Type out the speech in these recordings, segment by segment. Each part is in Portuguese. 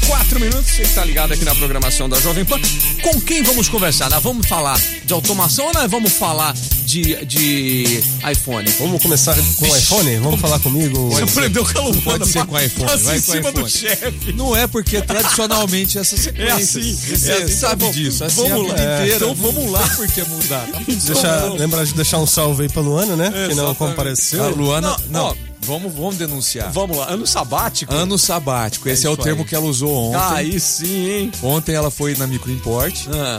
4 minutos, você que tá ligado aqui na programação da Jovem Pan. Com quem vamos conversar? Nós vamos falar de automação ou nós vamos falar de iPhone? Vamos começar com o iPhone? Vamos falar comigo? Você aprendeu com a Luana. Pode ser com o iPhone. Vai em com o cima iPhone. do chefe. Não é porque tradicionalmente essa sequência. Você sabe Então, disso. Assim vamos a lá. vida inteira. Então vamos lá. Por que mudar? Lembrar de deixar um salve aí pra Luana, né? Que não Exatamente. compareceu. A Luana, Não, ó, vamos denunciar. Vamos lá. Ano sabático? Ano sabático. Esse é o isso termo aí. que ela usou ontem. Aí sim, hein? Ontem ela foi na Microimport. Ah.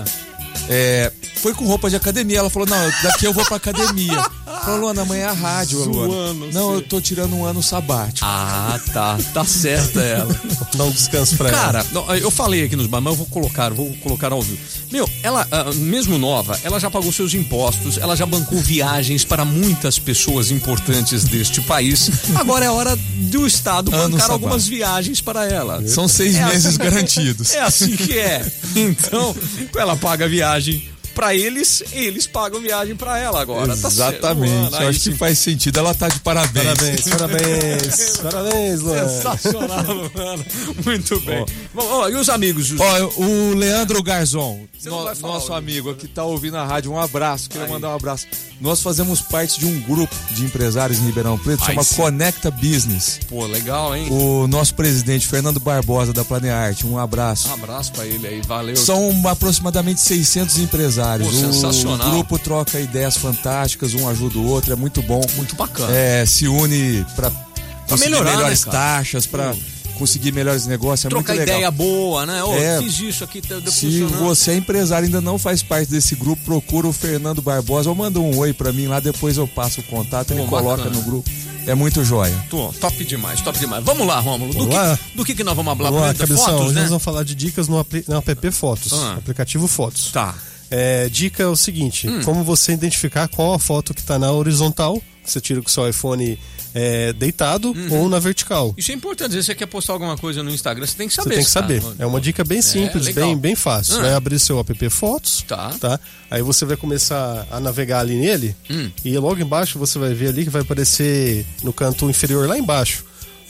Foi com roupa de academia. Ela falou: não, daqui eu vou pra academia. Falou: Luana, amanhã é a rádio, Luana. Zoando, Não, sim. eu tô tirando um ano sabático. Ah, tá. Tá certa ela. Dá um descanso pra ela. Cara, eu falei aqui nos bar, mas eu vou colocar ao vivo. Meu, ela, mesmo nova, ela já pagou seus impostos, ela já bancou viagens para muitas pessoas importantes deste país. Agora é hora do Estado Ano bancar sabático. algumas viagens para ela. São 6 meses garantidos. É assim que é. Então, ela paga a viagem pra eles pagam viagem pra ela agora. Exatamente. Tá certo, Eu acho que faz sentido. Ela tá de parabéns. Parabéns, Luana. Sensacional, Luana. Muito bem. E os amigos? O Leandro Garzon, não vai falar nosso hoje. amigo aqui, tá ouvindo a rádio, um abraço, queria mandar um abraço. Nós fazemos parte de um grupo de empresários em Ribeirão Preto, chama sim. Conecta Business. Pô, legal, hein? O nosso presidente, Fernando Barbosa, da Planearte, um abraço. Um abraço pra ele aí, valeu. São aproximadamente 600 empresários. Pô, sensacional. O grupo troca ideias fantásticas, um ajuda o outro, é muito bom. Muito bacana. Se une pra conseguir melhorar, melhores né, cara? taxas, pra conseguir melhores negócios, é Trocar muito legal. ideia boa, né? É. Fiz isso aqui, deu Se funcionando. você é empresário e ainda não faz parte desse grupo, procura o Fernando Barbosa ou manda um oi pra mim lá, depois eu passo o contato, ele coloca bacana. no grupo. É muito joia. Top demais, top demais. Vamos lá, Rômulo. Vamos lá. Do que nós vamos falar? Vamos lá, cabeção. Fotos, Hoje né? nós vamos falar de dicas no app Fotos, Ah. aplicativo Fotos. Tá. Dica é o seguinte, como você identificar qual a foto que está na horizontal, você tira com o seu iPhone deitado ou na vertical. Isso é importante. Se você quer postar alguma coisa no Instagram, você tem que Você saber. tem que saber. Tá? É uma dica bem simples, legal. bem fácil. Você vai abrir seu app Fotos, Tá. Aí você vai começar a navegar ali nele e logo embaixo você vai ver ali que vai aparecer no canto inferior lá embaixo.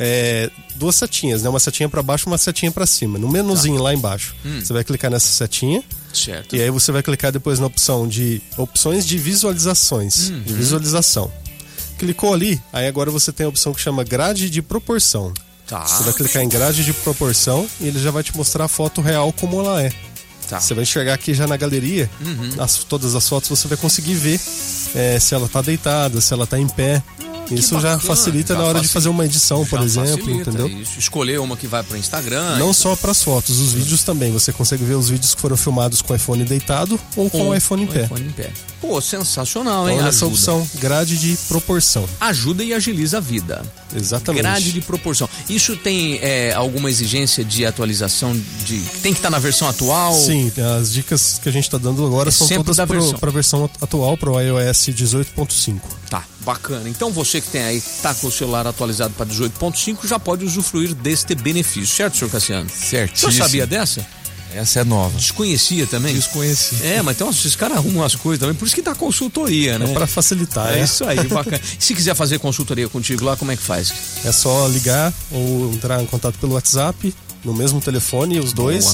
Duas setinhas, né? Uma setinha para baixo e uma setinha para cima. No menuzinho lá embaixo. Você vai clicar nessa setinha. Certo. E aí você vai clicar depois na opção de opções de visualizações, de visualização. Clicou ali, aí agora você tem a opção que chama grade de proporção. Tá. Você vai clicar em grade de proporção e ele já vai te mostrar a foto real como ela é. Tá. Você vai enxergar aqui já na galeria, todas as fotos você vai conseguir ver se ela tá deitada, se ela tá em pé. Isso já bacana. facilita Já na hora de facilita. fazer uma edição, por Já exemplo, facilita entendeu? Isso. Escolher uma que vai para o Instagram. Não só para as fotos, os vídeos também. Você consegue ver os vídeos que foram filmados com o iPhone deitado ou com o iPhone em pé. iPhone em pé. Pô, sensacional, hein? Então, essa Ajuda. opção, grade de proporção. Ajuda e agiliza a vida. Exatamente. Grade de proporção. Isso tem alguma exigência de atualização? Tem que estar na versão atual? Sim, as dicas que a gente está dando agora são sempre todas da versão. para a versão atual, para o iOS 18.5. Tá, bacana. Então você que tem aí, tá com o celular atualizado para 18.5, já pode usufruir deste benefício, certo, senhor Cassiano? Certíssimo. O senhor sabia dessa? Essa é nova. Desconhecia também? Desconheci. Mas então esses caras arrumam as coisas também, por isso que dá consultoria, né? Para facilitar, É isso aí, bacana. Se quiser fazer consultoria contigo lá, como é que faz? É só ligar ou entrar em contato pelo WhatsApp, no mesmo telefone, os dois,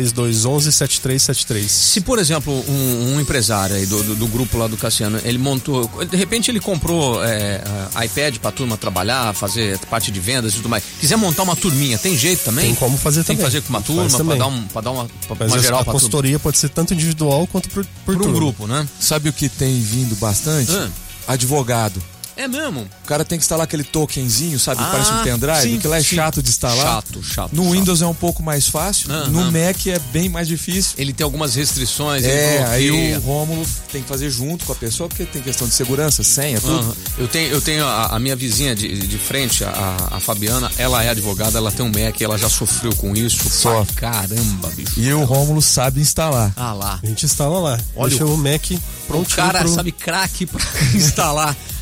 3211-7373. Se, por exemplo, um empresário aí do grupo lá do Cassiano, ele montou, de repente ele comprou iPad pra turma trabalhar, fazer parte de vendas e tudo mais, quiser montar uma turminha, tem jeito também? Tem como fazer Tem também. que fazer com uma turma, pra dar uma Mas geral a pra consultoria pode ser tanto individual quanto por um turma. grupo, né? Sabe o que tem vindo bastante? Advogado. É mesmo? O cara tem que instalar aquele tokenzinho, sabe? Que parece um pendrive, sim, que lá é sim. chato de instalar. Chato. No Windows é um pouco mais fácil, no Mac é bem mais difícil. Ele tem algumas restrições. Aí o Rômulo tem que fazer junto com a pessoa, porque tem questão de segurança, senha, tudo. Eu tenho a minha vizinha de frente, a Fabiana, ela é advogada, ela tem um Mac, ela já sofreu com isso. Só. Caramba, bicho. E o Rômulo sabe instalar. Ah lá. A gente instala lá. Olha deixa o Mac O prontinho cara sabe craque pra instalar.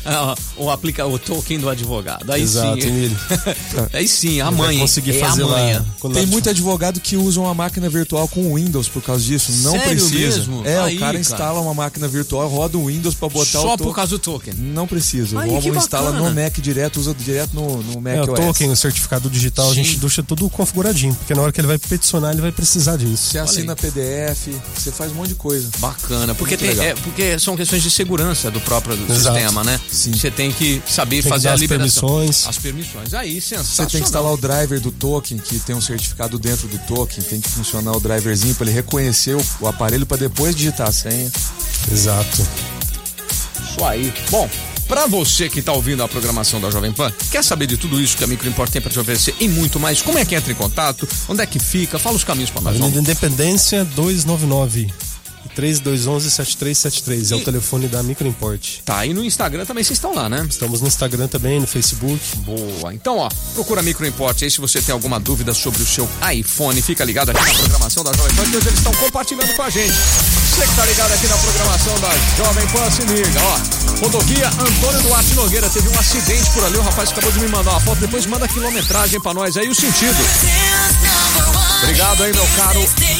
o token do advogado. Aí Exato, sim. ele. Aí sim, a Ele vai mãe. conseguir é fazer a lá. manha. Tem muito advogado que usa uma máquina virtual com Windows por causa disso. Não Sério precisa. mesmo? O cara instala uma máquina virtual, roda o Windows pra botar Só o token. por causa do token. Não precisa. Aí, O que Romulo instala bacana. no Mac direto, usa direto no Mac O OS. token, o certificado digital, a gente deixa tudo configuradinho, porque na hora que ele vai peticionar, ele vai precisar disso. Você assina PDF, você faz um monte de coisa. Bacana, porque, Muito legal. porque são questões de segurança do próprio Exato. sistema, né? Sim. Você tem que saber Tem que fazer dar a as liberação. permissões. As permissões. Aí, Você sensacional. tem que instalar o driver do token, que tem um certificado dentro do token, tem que funcionar o driverzinho para ele reconhecer o aparelho para depois digitar a senha. Exato. Isso aí. Bom, pra você que tá ouvindo a programação da Jovem Pan, quer saber de tudo isso que a Micro Import tem pra te oferecer e muito mais? Como é que entra em contato? Onde é que fica? Fala os caminhos pra nós. Avenida Vamos. Independência 299. 3211-7373 é o telefone da Micro Import. Tá, e no Instagram também vocês estão lá, né? Estamos no Instagram também, no Facebook. Boa. Então, ó, procura a Micro Import aí se você tem alguma dúvida sobre o seu iPhone. Fica ligado aqui na programação da Jovem Pan, que hoje eles estão compartilhando com a gente. Você que tá ligado aqui na programação da Jovem Pan, se liga, ó. Rodovia Antônio Duarte Nogueira, teve um acidente por ali, o rapaz acabou de me mandar uma foto, depois manda a quilometragem pra nós aí, o sentido. Obrigado aí, meu caro